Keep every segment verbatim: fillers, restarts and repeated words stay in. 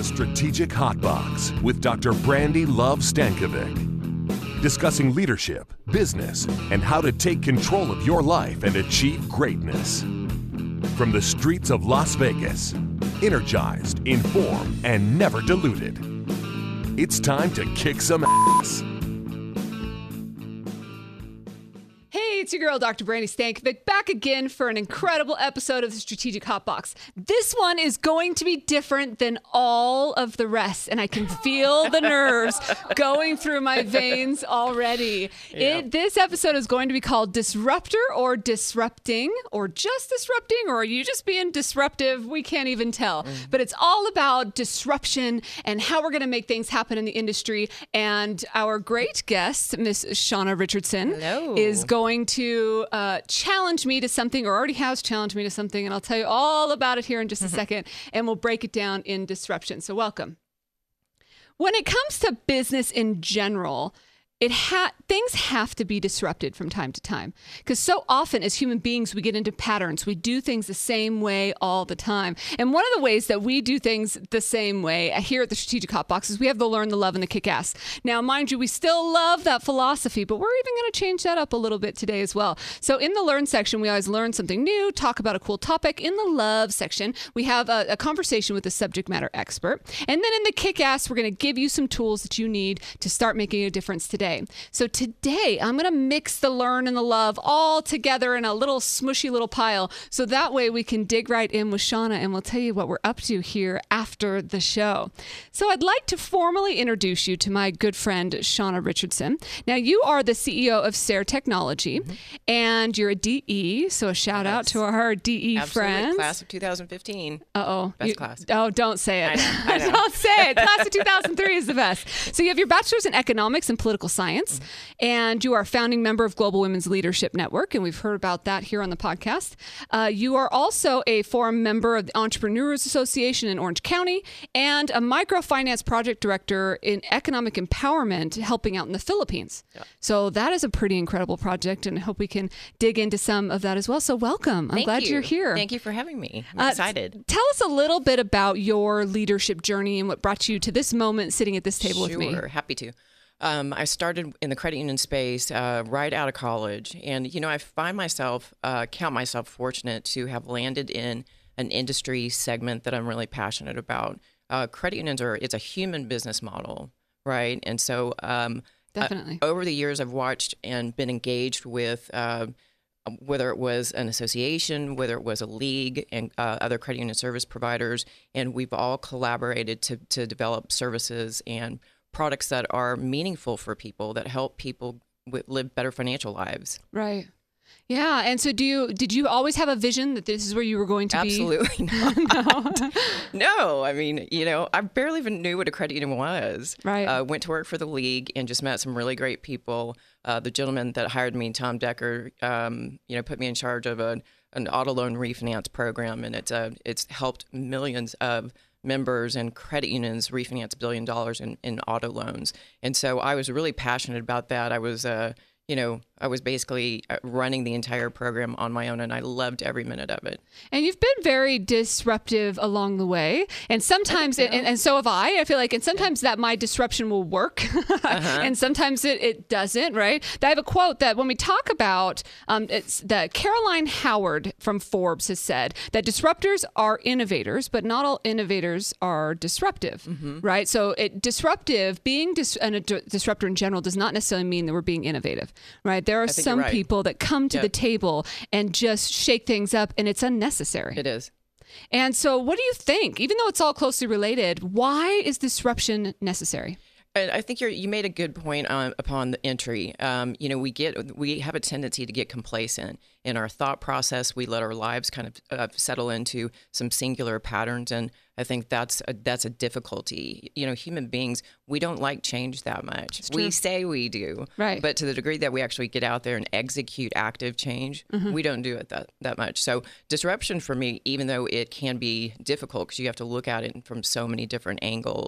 Strategic Hotbox with Doctor Brandy Love Stankovic. Discussing leadership, business, and how to take control of your life and achieve greatness. From the streets of Las Vegas, energized, informed, and never diluted. It's time to kick some ass. Hey, it's your girl, Doctor Brandy Stankovic, back again for an incredible episode of the Strategic Hotbox. This one is going to be different than all of the rest, and I can feel the nerves going through my veins already. Yeah. It, this episode is going to be called Disruptor or Disrupting, or just Disrupting, or are you just being disruptive? We can't even tell. Mm. But it's all about disruption and how we're going to make things happen in the industry. And our great guest, Miss Shauna Richardson, Hello. is going to uh, challenge me to something, or already has challenged me to something, and I'll tell you all about it here in just a second, and we'll break it down in disruption. So welcome. When it comes to business in general, it ha- things have to be disrupted from time to time, because so often as human beings, we get into patterns. We do things the same way all the time. And one of the ways that we do things the same way here at the Strategic Hotbox is we have the learn, the love, and the kick ass. Now, mind you, we still love that philosophy, but we're even going to change that up a little bit today as well. So in the learn section, we always learn something new, talk about a cool topic. In the love section, we have a, a conversation with a subject matter expert. And then in the kick ass, we're going to give you some tools that you need to start making a difference today. So today I'm going to mix the learn and the love all together in a little smushy little pile. So that way we can dig right in with Shauna, and we'll tell you what we're up to here after the show. So I'd like to formally introduce you to my good friend, Shauna Richardson. Now, you are the C E O of SARE Technology, mm-hmm. and you're a D E. So a shout yes. out to our D E Absolutely. friends. Class of two thousand fifteen. Uh-oh. Best You, class. Oh, don't say it. I know, I know. Don't say it. Class of two thousand three is the best. So you have your bachelor's in economics and political science, mm-hmm. and you are a founding member of Global Women's Leadership Network, and we've heard about that here on the podcast. Uh, you are also a forum member of the Entrepreneurs Association in Orange County, and a microfinance project director in economic empowerment, helping out in the Philippines. Yeah. So that is a pretty incredible project, and I hope we can dig into some of that as well. So welcome. I'm Thank glad you. you're here. Thank you for having me. I'm Uh, excited. Tell us a little bit about your leadership journey and what brought you to this moment sitting at this table sure, with me. Sure, happy to. Um, I started in the credit union space uh, right out of college. And, you know, I find myself, uh, count myself fortunate to have landed in an industry segment that I'm really passionate about. Uh, credit unions are, it's a human business model, right? And so um, Definitely. Uh, over the years, I've watched and been engaged with uh, whether it was an association, whether it was a league, and uh, other credit union service providers, and we've all collaborated to to develop services and products that are meaningful for people, that help people w- live better financial lives. Right. Yeah. And so do you, did you always have a vision that this is where you were going to Absolutely be? Absolutely not. No. No. I mean, you know, I barely even knew what a credit union was. Right. Uh, went to work for the league and just met some really great people. Uh, the gentleman that hired me, Tom Decker, um, you know, put me in charge of a, an auto loan refinance program, and it's uh, it's helped millions of members and credit unions refinance a billion dollars in, in auto loans. And so I was really passionate about that. I was, uh, you know, I was basically running the entire program on my own, and I loved every minute of it. And you've been very disruptive along the way. And sometimes, and, and so have I, I feel like, and sometimes that my disruption will work uh-huh. and sometimes it, it doesn't, right? I have a quote that when we talk about, um, it's that Caroline Howard from Forbes has said that disruptors are innovators, but not all innovators are disruptive, mm-hmm. right? So it disruptive, being dis- an, a d- disruptor in general does not necessarily mean that we're being innovative, right? There are some right. people that come to yep. the table and just shake things up, and it's unnecessary. It is. And so what do you think? Even though it's all closely related, why is disruption necessary? And I think you're, you made a good point on, upon the entry. Um, you know, we get we have a tendency to get complacent in our thought process. We let our lives kind of uh, settle into some singular patterns, and I think that's a, that's a difficulty. You know, human beings, we don't like change that much. We say we do, right? But to the degree that we actually get out there and execute active change, mm-hmm. we don't do it that that much. So disruption for me, even though it can be difficult because you have to look at it from so many different angles.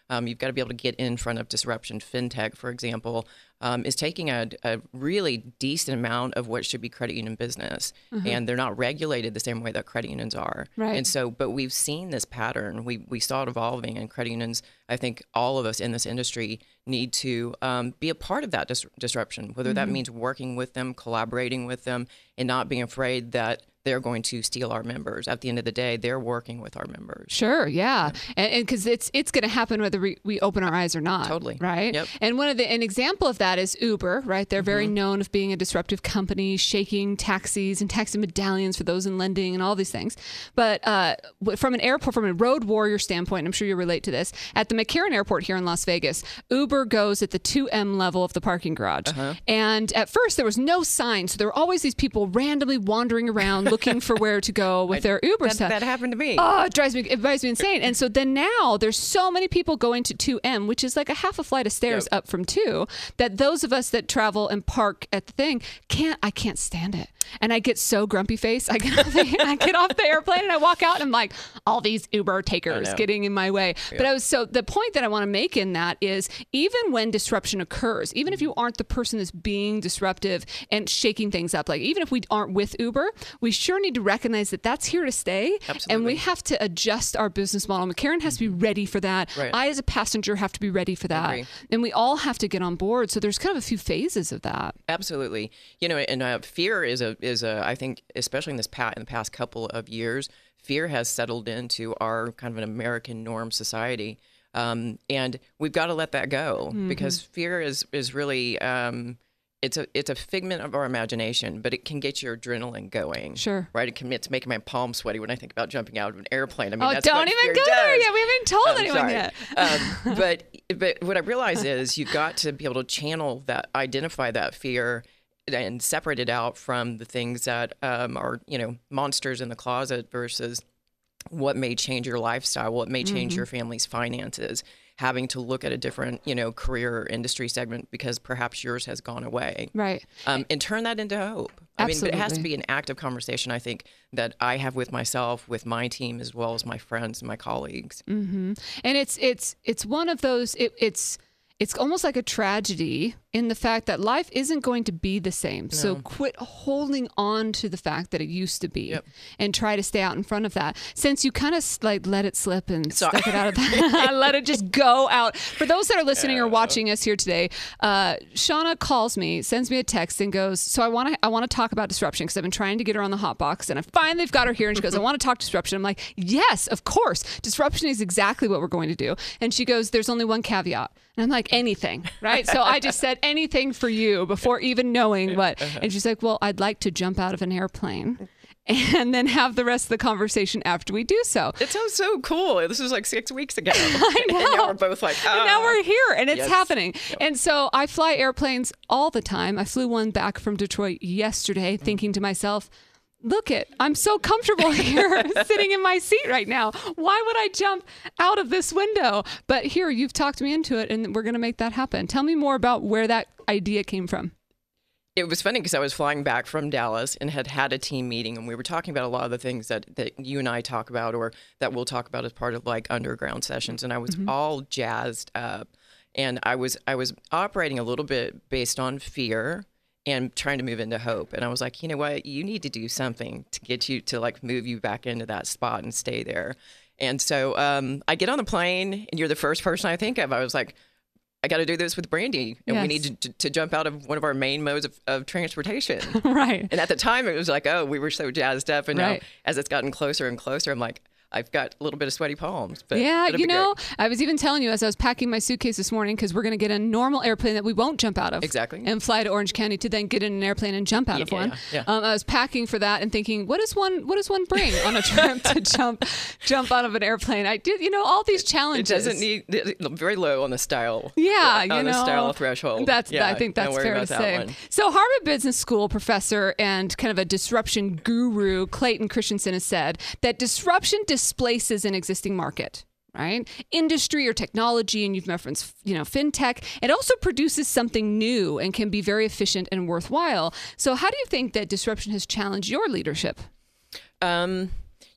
Um, you've got to be able to get in front of disruption. FinTech, for example, um, is taking a, a really decent amount of what should be credit union business, mm-hmm. and they're not regulated the same way that credit unions are. Right. And so, but we've seen this pattern. We we saw it evolving, and credit unions, I think all of us in this industry need to um, be a part of that dis- disruption, whether mm-hmm. that means working with them, collaborating with them, and not being afraid that they're going to steal our members. At the end of the day, they're working with our members. Sure, yeah, yeah. and because it's it's going to happen whether we, we open our eyes or not. Totally, right. Yep. And one of the an example of that is Uber, right? They're very mm-hmm. known of being a disruptive company, shaking taxis and taxi medallions for those in lending and all these things. But uh, from an airport, from a road warrior standpoint, I'm sure you relate to this. At the McCarran Airport here in Las Vegas, Uber goes at the two M level of the parking garage, uh-huh. and at first there was no sign, so there were always these people randomly wandering around looking for where to go with their Uber that, stuff. That happened to me. Oh, it drives me, it drives me insane. And so then now there's so many people going to two M, which is like a half a flight of stairs yep. up from two, that those of us that travel and park at the thing can't, I can't stand it. And I get so grumpy face. I get off the, I get off the airplane and I walk out and I'm like, all these Uber takers getting in my way. Yep. But I was, so the point that I want to make in that is even when disruption occurs, even if you aren't the person that's being disruptive and shaking things up, like even if we aren't with Uber, we sure need to recognize that that's here to stay. Absolutely. And we have to adjust our business model. McCarran has to be ready for that. Right. I, as a passenger, have to be ready for that. And we all have to get on board. So there's kind of a few phases of that. Absolutely. You know, and uh, fear is a, is a, I think, especially in this past, in the past couple of years, fear has settled into our kind of an American norm society. Um, and we've got to let that go mm-hmm. because fear is, is really, um, It's a it's a figment of our imagination, but it can get your adrenaline going. Sure. Right? It can it's making my palms sweaty when I think about jumping out of an airplane. I mean, oh, that's don't what even fear go does. there yet. We haven't told um, anyone sorry. yet. um, but but what I realize is you've got to be able to channel that, identify that fear, and separate it out from the things that um, are you know monsters in the closet versus what may change your lifestyle, what may change mm-hmm. your family's finances. Having to look at a different, you know, career or industry segment because perhaps yours has gone away. Right. Um, and turn that into hope. I Absolutely. mean, but it has to be an active conversation, I think, that I have with myself, with my team, as well as my friends and my colleagues. Mm-hmm. And it's it's it's one of those, it, it's it's almost like a tragedy in the fact that life isn't going to be the same. No. So quit holding on to the fact that it used to be yep. and try to stay out in front of that. Since you kind of like let it slip and Sorry. stuck it out of that, let it just go out. For those that are listening yeah. or watching us here today, uh, Shauna calls me, sends me a text and goes, so I want to I want to talk about disruption because I've been trying to get her on the hot box and I finally got her here and she goes, I want to talk disruption. I'm like, yes, of course. Disruption is exactly what we're going to do. And she goes, there's only one caveat. And I'm like, anything, right? So I just said anything for you before even knowing what. And she's like, well, I'd like to jump out of an airplane and then have the rest of the conversation after we do so. It sounds so cool. This was like six weeks ago. I know. And now we're both like, ah. And now we're here and it's yes. happening. Yep. And so I fly airplanes all the time. I flew one back from Detroit yesterday mm. thinking to myself, look it, I'm so comfortable here sitting in my seat right now. Why would I jump out of this window? But here, you've talked me into it and we're going to make that happen. Tell me more about where that idea came from. It was funny because I was flying back from Dallas and had had a team meeting and we were talking about a lot of the things that, that you and I talk about or that we'll talk about as part of like underground sessions. And I was mm-hmm. all jazzed up and I was I was operating a little bit based on fear and trying to move into hope. And I was like, you know what, you need to do something to get you to like move you back into that spot and stay there. And so um, I get on the plane and you're the first person I think of. I was like, I got to do this with Brandy and yes. we need to, to, to jump out of one of our main modes of, of transportation. Right. And at the time it was like, oh, we were so jazzed up. And right. now as it's gotten closer and closer, I'm like, I've got a little bit of sweaty palms. But yeah, you know, great. I was even telling you as I was packing my suitcase this morning, because we're going to get a normal airplane that we won't jump out of. Exactly. And fly to Orange County to then get in an airplane and jump out yeah, of one. Yeah, yeah. Um, I was packing for that and thinking, what does one what does one bring on a trip to jump jump out of an airplane? I did, you know, all these challenges. It doesn't need, very low on the style. Yeah, on you know. the style threshold. That's, yeah, I think that's fair to say. One. So Harvard Business School professor and kind of a disruption guru, Clayton Christensen, has said that disruption displaces an existing market, right? Industry or technology, and you've referenced, you know, fintech. It also produces something new and can be very efficient and worthwhile. So how do you think that disruption has challenged your leadership? Um,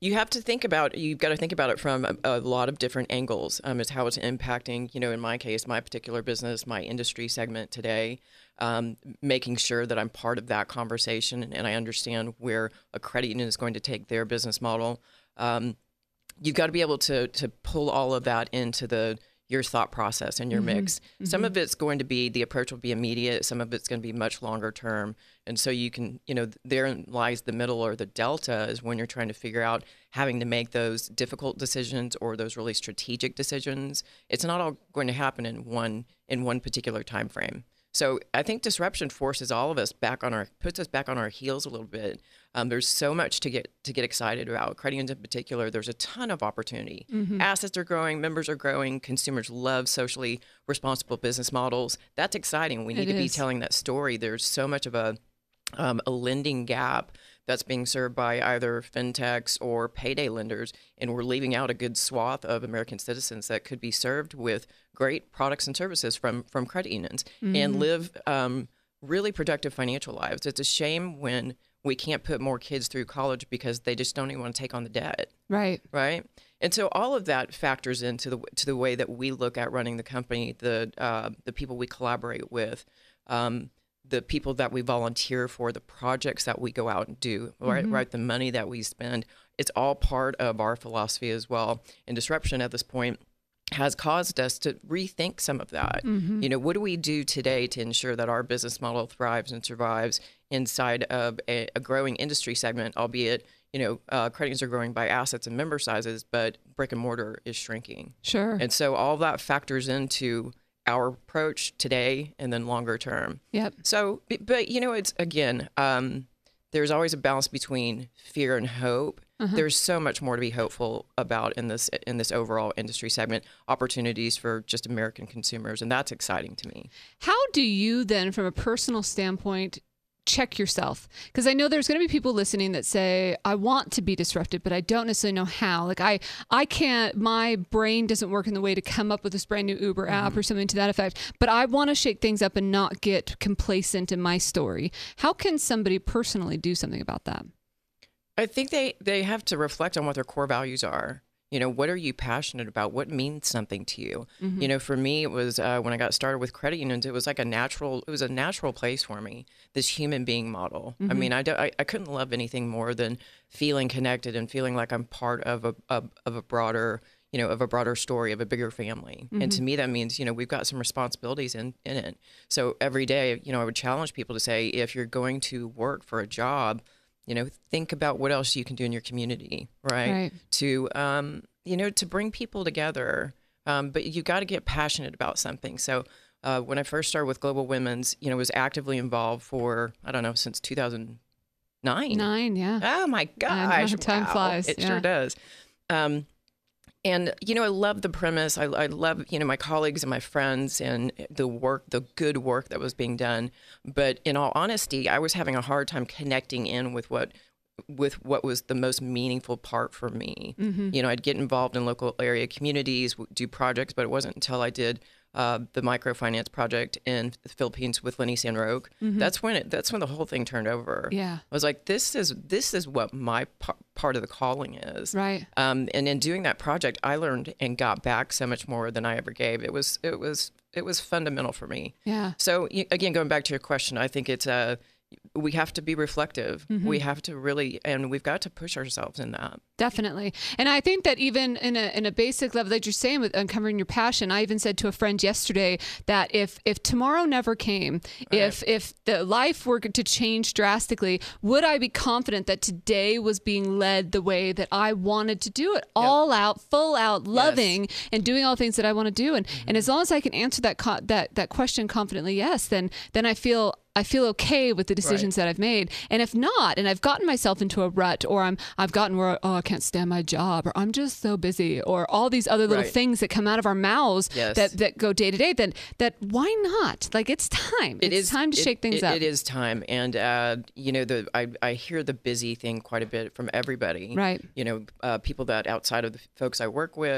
you have to think about, you've got to think about it from a, a lot of different angles. Um, it's how it's impacting, you know, in my case, my particular business, my industry segment today, um, making sure that I'm part of that conversation and I understand where a credit union is going to take their business model. Um, you've got to be able to to pull all of that into the your thought process and your mm-hmm. mix. Mm-hmm. Some of it's going to be, the approach will be immediate. Some of it's going to be much longer term. And so you can, you know, therein lies the middle or the delta is when you're trying to figure out having to make those difficult decisions or those really strategic decisions. It's not all going to happen in one in one particular time frame. So I think disruption forces all of us back on our, puts us back on our heels a little bit. Um, there's so much to get to get excited about. Credit unions in particular, there's a ton of opportunity. Mm-hmm. Assets are growing, members are growing, consumers love socially responsible business models. That's exciting. We need it to is. be telling that story. There's so much of a um, a lending gap that's being served by either fintechs or payday lenders, and we're leaving out a good swath of American citizens that could be served with great products and services from from credit unions mm-hmm. and live um, really productive financial lives. It's a shame when we can't put more kids through college because they just don't even want to take on the debt. Right. Right. And so all of that factors into the to the way that we look at running the company, the uh, the people we collaborate with, um, the people that we volunteer for, the projects that we go out and do, right? Mm-hmm. Right. The money that we spend. It's all part of our philosophy as well. And disruption at this point has caused us to rethink some of that. Mm-hmm. You know, what do we do today to ensure that our business model thrives and survives inside of a, a growing industry segment, albeit, you know, uh, credit unions are growing by assets and member sizes, but brick and mortar is shrinking. Sure. And so all of that factors into our approach today and then longer term. Yep. So, but, you know, it's, again, um, there's always a balance between fear and hope. Uh-huh. There's so much more to be hopeful about in this in this overall industry segment, opportunities for just American consumers, and that's exciting to me. How do you then, from a personal standpoint, check yourself? Because I know there's going to be people listening that say, I want to be disruptive, but I don't necessarily know how. Like I, I can't, my brain doesn't work in the way to come up with this brand new Uber app mm-hmm. or something to that effect, but I want to shake things up and not get complacent in my story. How can somebody personally do something about that? I think they, they have to reflect on what their core values are. You know, what are you passionate about? What means something to you? Mm-hmm. You know, for me, it was uh, when I got started with credit unions, it was like a natural, it was a natural place for me, this human being model. Mm-hmm. I mean, I, do, I, I couldn't love anything more than feeling connected and feeling like I'm part of a, of, of a broader, you know, of a broader story, of a bigger family. Mm-hmm. And to me, that means, you know, we've got some responsibilities in, in it. So every day, you know, I would challenge people to say, if you're going to work for a job, you know, think about what else you can do in your community, right? Right. To, um, you know, to bring people together. Um, but you got to get passionate about something. So uh, when I first started with Global Women's, you know, was actively involved for, I don't know, since two thousand nine. Nine, yeah. Oh, my gosh. Know, time wow. flies. It yeah. sure does. Um, and, you know, I love the premise. I, I love, you know, my colleagues and my friends and the work, the good work that was being done. But in all honesty, I was having a hard time connecting in with what with what was the most meaningful part for me. Mm-hmm. You know, I'd get involved in local area communities, do projects, but it wasn't until I did uh, the microfinance project in the Philippines with Lenny Sanroque. Mm-hmm. That's when it, that's when the whole thing turned over. Yeah. I was like, this is, this is what my p- part of the calling is. Right. Um, and in doing that project, I learned and got back so much more than I ever gave. It was, it was, it was fundamental for me. Yeah. So again, going back to your question, I think it's a, we have to be reflective. Mm-hmm. We have to really, and we've got to push ourselves in that. Definitely. And I think that even in a in a basic level, like you're saying with uncovering your passion, I even said to a friend yesterday that if if tomorrow never came, right. if if the life were to change drastically, would I be confident that today was being led the way that I wanted to do it, all yep. out, full out, loving, yes. and doing all the things that I want to do? And mm-hmm. and as long as I can answer that co- that that question confidently, yes, then then I feel I feel okay with the decisions right. that I've made. And if not, and I've gotten myself into a rut, or I'm I've gotten where, oh, I can't stand my job, or I'm just so busy, or all these other little right. things that come out of our mouths yes. that, that go day to day, then that why not? Like, it's time. It it's is, time to it, shake things it, up. It is time. And, uh, you know, the I, I hear the busy thing quite a bit from everybody. Right. You know, uh, people that outside of the folks I work with,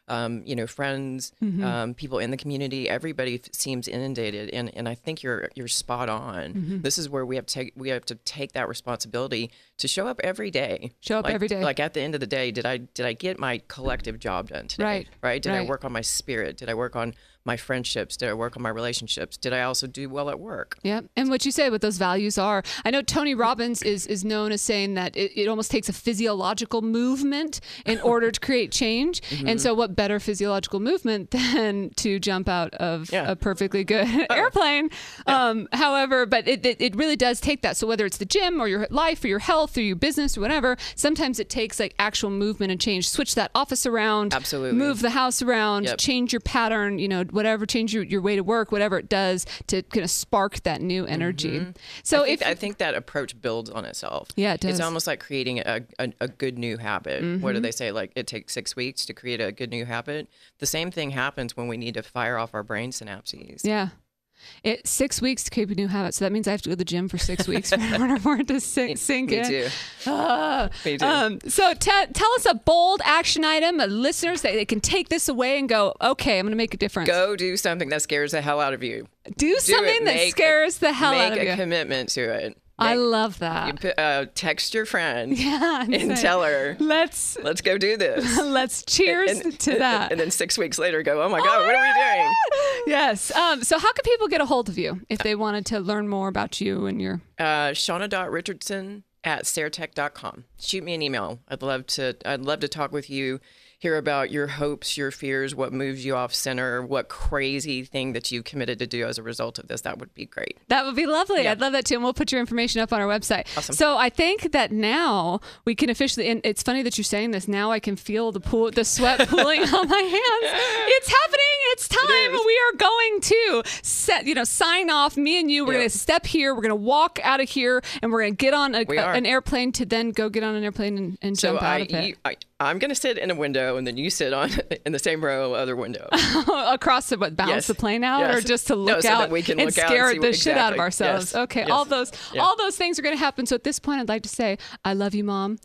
um, you know, friends, Mm-hmm. um, people in the community. Everybody f- seems inundated, and, and I think you're you're spot on. Mm-hmm. This is where we have to take, we have to take that responsibility to show up every day. Show up like, every day. Like at the end of the day, did I did I get my collective job done today? Right. Right. Did Right. I work on my spirit? Did I work on my friendships? Did I work on my relationships? Did I also do well at work? Yeah, and what you say, what those values are. I know Tony Robbins is is known as saying that it, it almost takes a physiological movement in order to create change. Mm-hmm. And so what better physiological movement than to jump out of Yeah. a perfectly good airplane? Um, however, but it, it, it really does take that. So whether it's the gym or your life or your health or your business or whatever, sometimes it takes like actual movement and change. Switch that office around. Absolutely. Move the house around. Yep. Change your pattern, you know, whatever, change your, your way to work, whatever it does to kind of spark that new energy. So I think, if I think that approach builds on itself. Yeah, it does. It's almost like creating a, a, a good new habit. What Mm-hmm. do they say? Like it takes six weeks to create a good new habit. The same thing happens when we need to fire off our brain synapses. yeah, it six weeks to keep a new habit. So that means I have to go to the gym for six weeks in order for it to sink, sink Me in. too. Ah. Me too. Um, so te- tell us a bold action item, uh, listeners, that they can take this away and go, okay, I'm going to make a difference. Go do something that scares the hell out of you. do something that Make- scares the hell Make out of a you. commitment to it. I Make- love that. You put, uh, text your friend yeah, and say, tell her, let's let's go do this. let's cheers and, to that. And then six weeks later, go, oh my God, what are we doing? Yes. Um, so how can people get a hold of you if they wanted to learn more about you and your... Uh, Shauna.Richardson at Ceratech dot com. Shoot me an email. I'd love to, I'd love to talk with you, hear about your hopes, your fears, what moves you off center, what crazy thing that you committed to do as a result of this. That would be great. That would be lovely. Yeah. I'd love that too. And we'll put your information up on our website. Awesome. So So I think that now we can officially, and it's funny that you're saying this, now I can feel the pool, the sweat pooling on my hands. It's happening. It's time. It is. We are going to set, you know, sign off. Me and you, we're Yeah. going to step here. We're going to walk out of here and we're going to get on a, We a- are. an airplane to then go get on an airplane and, and So jump I, out of it. you, I, I'm going to sit in a window and then you sit on in the same row, other window. Across the what, bounce Yes. the plane out, Yes. or just to No, look so that out we can and look out and scare see the what- shit out of exactly. ourselves? Yes. Okay, Yes. all those Yeah. all those things are going to happen. So at this point, I'd like to say, I love you, Mom.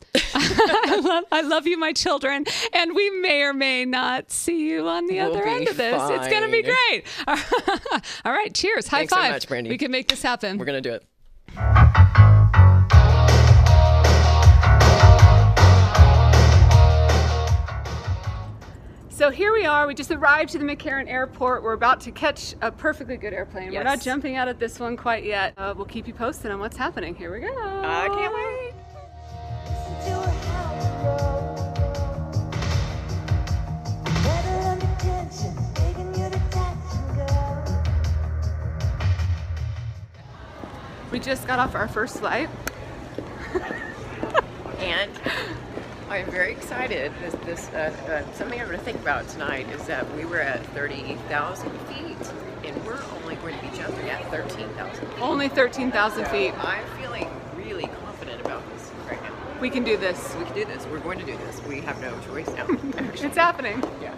I love I love you, my children, and we may or may not see you on the We'll other be end of this. It's going to be fine. great. All right, cheers, high Thanks so five. much, Brandy. We can make this happen. We're going to do it. So here we are. We just arrived to the McCarran Airport. We're about to catch a perfectly good airplane. We're not Yes. jumping out of this one quite yet. Uh, we'll keep you posted on what's happening. Here we go. I can't wait. We just got off our first flight. And I'm very excited. This, this uh, uh, something I'm going to think about tonight is that we were at thirty thousand feet, and we're only going to be jumping at thirteen thousand feet. Only thirteen thousand So feet. I'm feeling really confident about this right now. We can do this. We can do this. We're going to do this. We have no choice now. actually. It's happening. Yeah.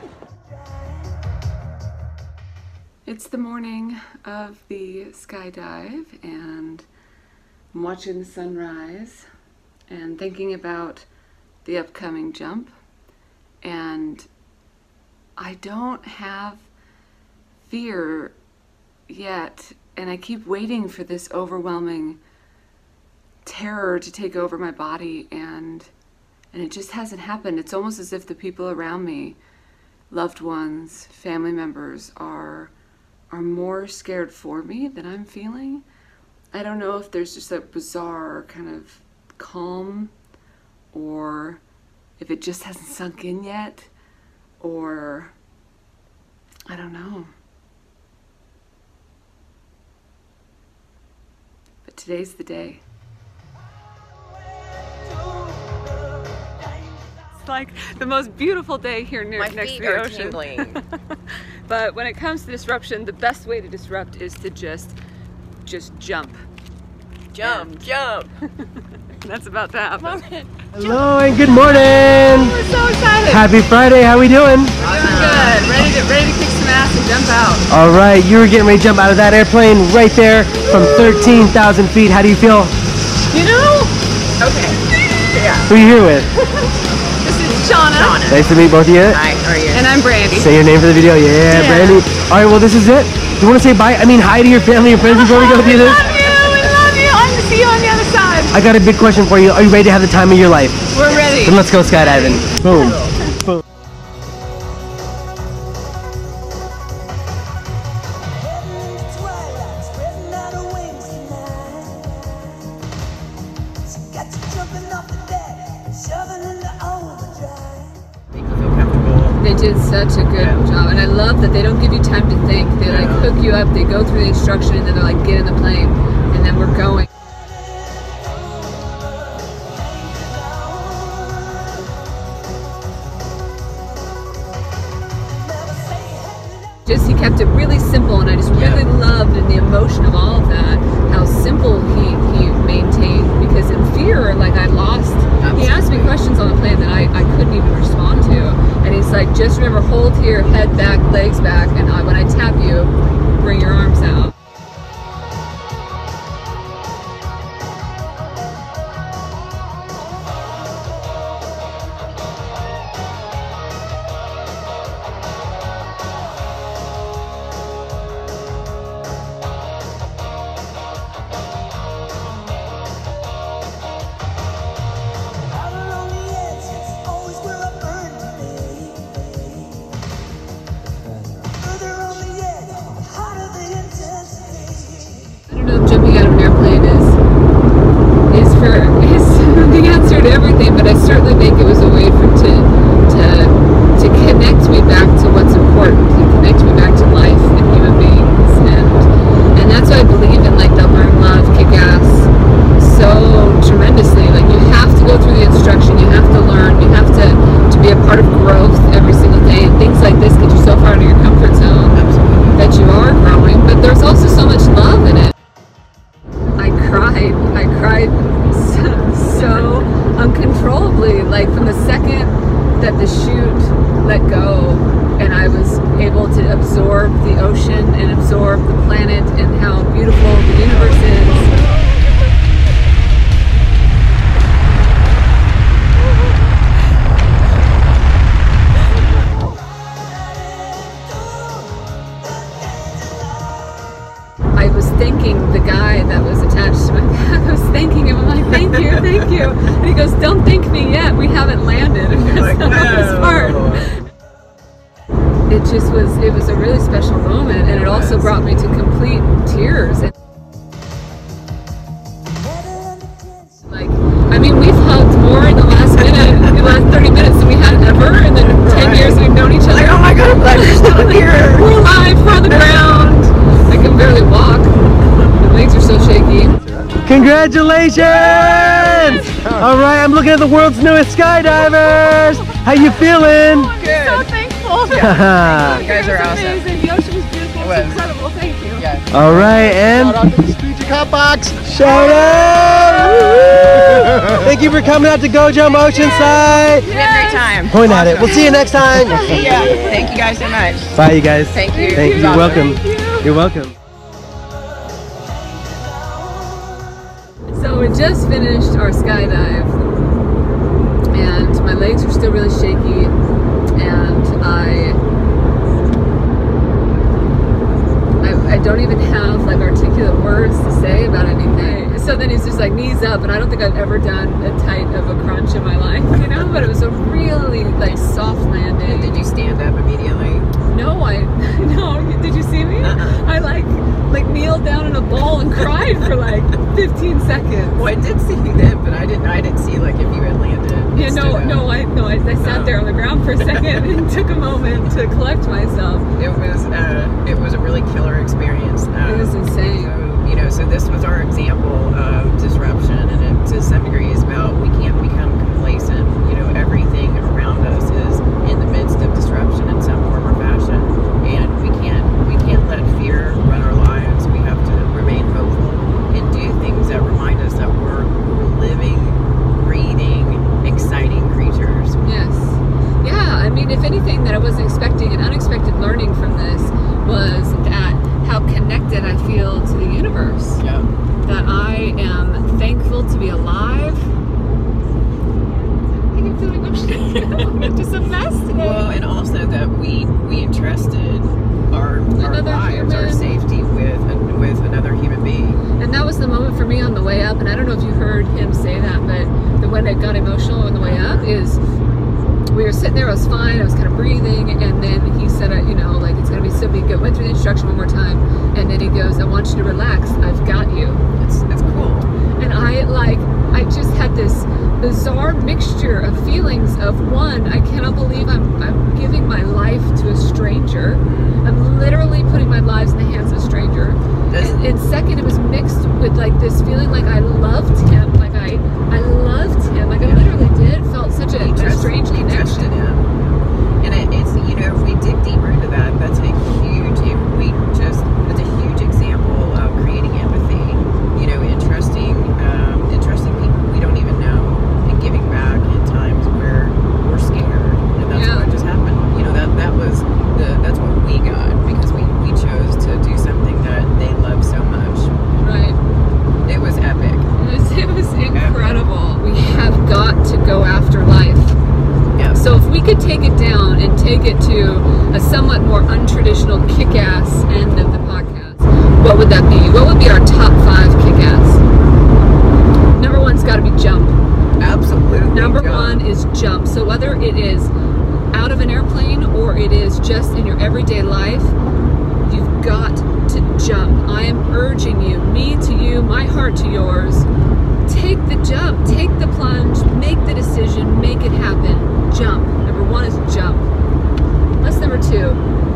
It's the morning of the skydive, and I'm watching the sunrise and thinking about the upcoming jump. And I don't have fear yet, and I keep waiting for this overwhelming terror to take over my body, and and it just hasn't happened. It's almost as if the people around me, loved ones, family members, are are more scared for me than I'm feeling. I don't know if there's just a bizarre kind of calm, or if it just hasn't sunk in yet, or I don't know. But today's the day. It's like the most beautiful day here near My next feet to the are ocean. tingling. But when it comes to disruption, the best way to disrupt is to just just jump. Jump, And- jump. That's about to happen. Hello and good morning. We're so excited. Happy Friday. How we doing? Doing good. Ready to ready to kick some ass and jump out. All right, you were getting ready to jump out of that airplane right there from thirteen thousand feet. How do you feel? You know, Okay. Yeah. Who are you here with? this is Shauna. Shauna. Nice to meet both of you. Hi, how are you? And I'm Brandy. Say your name for the video. Yeah, Yeah. Brandy. All right, well, this is it. Do you want to say bye? I mean, hi to your family and friends before we go do this? Love you. We love you. I'm gonna see you on the other side. I got a big question for you. Are you ready to have the time of your life? We're ready. Then let's go skydiving. Boom. Boom. They did such a good Yeah. job, and I love that they don't give you time to think. They like Yeah. hook you up, they go through the instruction, and then they're like, get in the plane, and then we're going. Just he kept it really simple, and I just really Yeah. loved in the emotion of all of that how simple he he maintained. Because in fear, like I lost. He asked me questions on the plane that I I couldn't even respond to, and he's like, just remember, hold here, head back, legs back, and I, when I tap you, bring your arms out. I don't know if jumping out of an airplane is is for is the answer to everything, but I certainly think it was a way for to to to connect me back to what's important, to connect me back to life and human beings, and and that's why I believe in like the learn, love, kick ass so tremendously. Like you have to go through the instruction, you have to learn, you have to to be a part of growth every single day, and things like this get you so far out of your comfort zone that you are growing, but there's also so much love in it. I cried. I cried so, so uncontrollably. Like from the second that the chute let go and I was able to absorb the ocean and absorb the planet and how beautiful the universe is. I was thanking the guy that was attached to my back. I was thanking him. I'm like, thank you, thank you. And he goes, don't thank me yet. We haven't landed. And that's like, the hardest part. "No." It just was, it was a really special moment. And it also brought me to complete tears. And like, I mean, we've hugged more in the last minute, in the last thirty minutes than we had ever. And then ten Right. years we've known each other. Like, oh my God, I'm glad you're still here. We're alive, we're on the ground. I can barely walk. My legs are so shaky. Congratulations! All right, I'm looking at the world's newest skydivers. How you feeling? Good. So thankful. You guys are awesome. Amazing. The ocean was beautiful. It was. It's incredible. Thank you. Yeah. All right, and Shout out to the Strategic Hot Box. shout out! Woo! Thank you for coming out to Go Jump Oceanside. We had a great time. Point at it. We'll see you next time. Yeah. Thank you guys so much. Bye, you guys. Thank you. Thank you. It was You're awesome. welcome. Thank you. You're welcome. So we just finished our skydive, and my legs are still really shaky, and I, I, I don't even have like articulate words to say about anything. So then he's just like knees up, and I don't think I've ever done a tight of a crunch in my life, you know. But it was a really like soft landing. Did you stand up immediately? No, I no. Did you see me? Uh-uh. I like like kneeled down in a ball and cried for like fifteen seconds. Well, I did see you then, but I didn't. I didn't see like if you had landed. and Yeah, no, stood up. no, I no, I, I sat Oh. there on the ground for a second and took a moment to collect myself. It was. Uh, it was a really killer experience. Um, It was insane. So, you know, so this was our example of disruption, and it, to some degree, is about we can't become complacent. You know, everything around us is in the midst of disruption in some form or fashion, and we can't we can't let fear run our lives. We have to remain hopeful and do things that remind us that we're living, breathing, exciting creatures. Yes. Yeah, I mean, if anything that I wasn't expecting, an unexpected learning from this was that how connected I feel to the universe. Yeah. That I am thankful to be alive. was the moment for me on the way up, and I don't know if you heard him say that, but the when it got emotional on the way up is we were sitting there, I was fine, I was kind of breathing, and then he said, uh, you know, like, it's going to be so big. Went through the instruction one more time, and then he goes, I want you to relax, I've got you. It's, it's cool. And I, like, I just had this bizarre mixture of feelings of, one, I cannot believe I'm, I'm giving my life to a stranger. I'm literally putting my lives in the hands of a stranger. And, and second, it was mixed with, like, this feeling like I loved him, like I, I loved him, like I literally did. It felt such a, a strange connection. Trusted him. And it, it's, you know, if we dig deeper into that, that's a huge, if we just, that's a huge example of creating empathy, you know, and trusting, um, and trusting people we don't even know, and giving back in times where we're scared. And that's Yeah. what just happened. You know, that, that was the, that's what we got, because we, we chose to do something that they love so much. Right. It was epic. It was, it was incredible. We have got to go after life. Yeah. So if we could take it down and take it to a somewhat more untraditional kick-ass end of the podcast, what would that be? What would be our top five kick-ass? Number one's got to be jump. Absolutely. Number John. one is jump. So whether it is out of an airplane or it is just in your everyday life, you've got to jump. I am urging you, me to you, my heart to yours. Take the jump, take the plunge, make the decision, make it happen. Jump. Number one is jump. What's number two?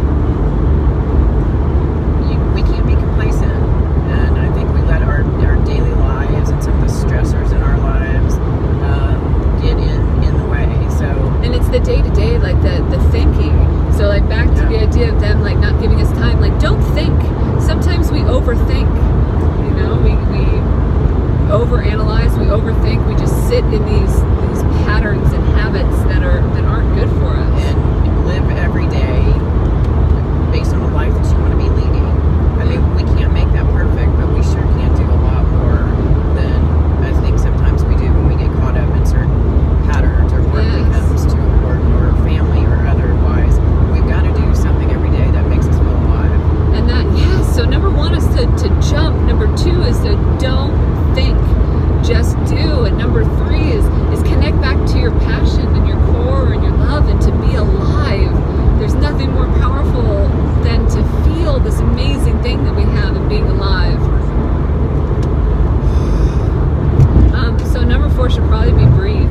You, we can't be complacent, and I think we let our, our daily lives and some of the stressors in our lives um, get in, in the way. So, And it's the day-to-day, like the, the thinking. So like back to the Yeah. idea of them like not giving us time, like don't think. Sometimes we overthink, you know, we, we overanalyze, we overthink, we just sit in these these patterns and habits that are that aren't good for us. and live every day based on a life that you want to be leading. I mean, we can't make that perfect, but we sure can do a lot more than I think sometimes we do when we get caught up in certain patterns, or work Yes. becomes too important, or family, or otherwise. We've got to do something every day that makes us feel alive. And that, yeah, so number one is to, to jump. Number two is to don't think, just do. And number three is, is connect back to your passion and your core and your love and to be alive. There's nothing more powerful than to feel this amazing thing that we have in being alive. Um, so number four should probably be breathe.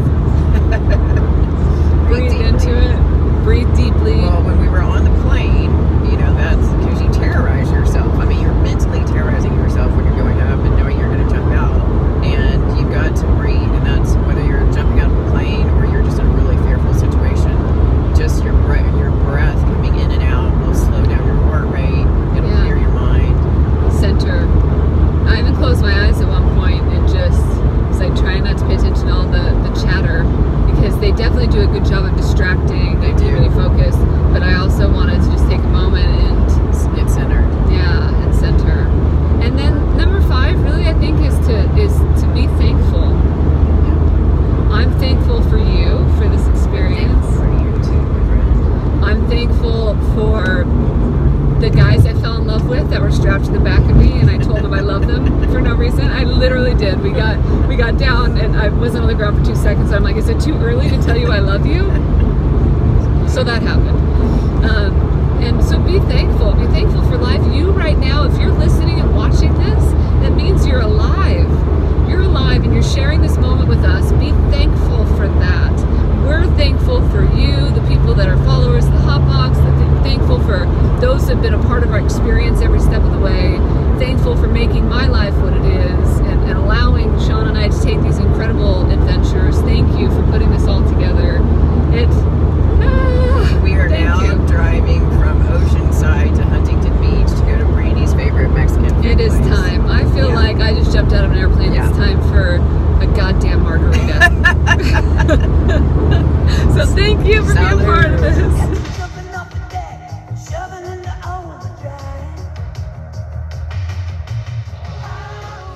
Breathe deeply. into it. Breathe deeply. Well, when we were on the plane, you know, that's because you terrorize yourself. I mean, you're mentally terrorizing yourself when you're going up and knowing you're going to jump out. And you've got to breathe. And that's whether you're jumping out of a plane or you're just in a really fearful situation. Just your breath, your breath coming in and out will slow down your heart rate. It'll Yeah. clear your mind. Center. I even closed my eyes at one point and just was like trying not to pay attention to all the, the chatter, because they definitely do a good job of distracting. They They keep do. you focused. But I also wanted to just take a moment and Get centered. yeah, and center. And then number five really I think is to is to be thankful. I'm thankful for you for this experience. For you too, my friend. I'm thankful for the guys I fell in love with that were strapped to the back of me, and I told them I love them for no reason. I literally did. We got we got down, and I wasn't on the ground for two seconds. I'm like, is it too early to tell you I love you? So that happened. Um, and so be thankful. Be thankful for life. You right now, if you're listening and watching this, that means you're alive. You're alive, and you're sharing this moment with us. Be thankful for that. We're thankful for you, the people that are followers of the Hot Box, that they're thankful for those that have been a part of our experience every step of the way, thankful for making my life what it is, and, and allowing Sean and I to take these incredible adventures. Thank you for putting this all together. It, ah, We are thank now you. driving from Oceanside to Huntington Beach to go to Brandy's favorite Mexican food It is place. time. I feel Yeah. like I just jumped out of an airplane. Yeah. It's time for a goddamn margarita. So thank you for being a part of this. Jumping off the deck, shoving into overdrive.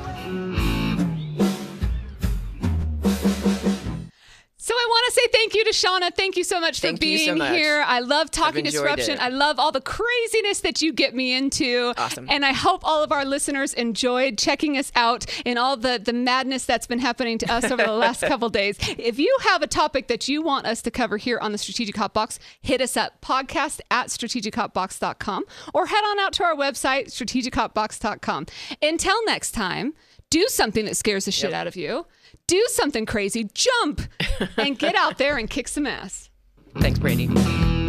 So I want to say thank you to Shauna, thank you so much for Thank you so being much. here. I love talking enjoyed disruption. it. I love all the craziness that you get me into. Awesome. And I hope all of our listeners enjoyed checking us out in all the, the madness that's been happening to us over the last couple days. If you have a topic that you want us to cover here on the Strategic Hot Box, hit us up, podcast at strategic hot box dot com, or head on out to our website, strategic hot box dot com. Until next time, do something that scares the shit Yep. out of you. Do something crazy, jump, and get out there and kick some ass. Thanks, Brandy.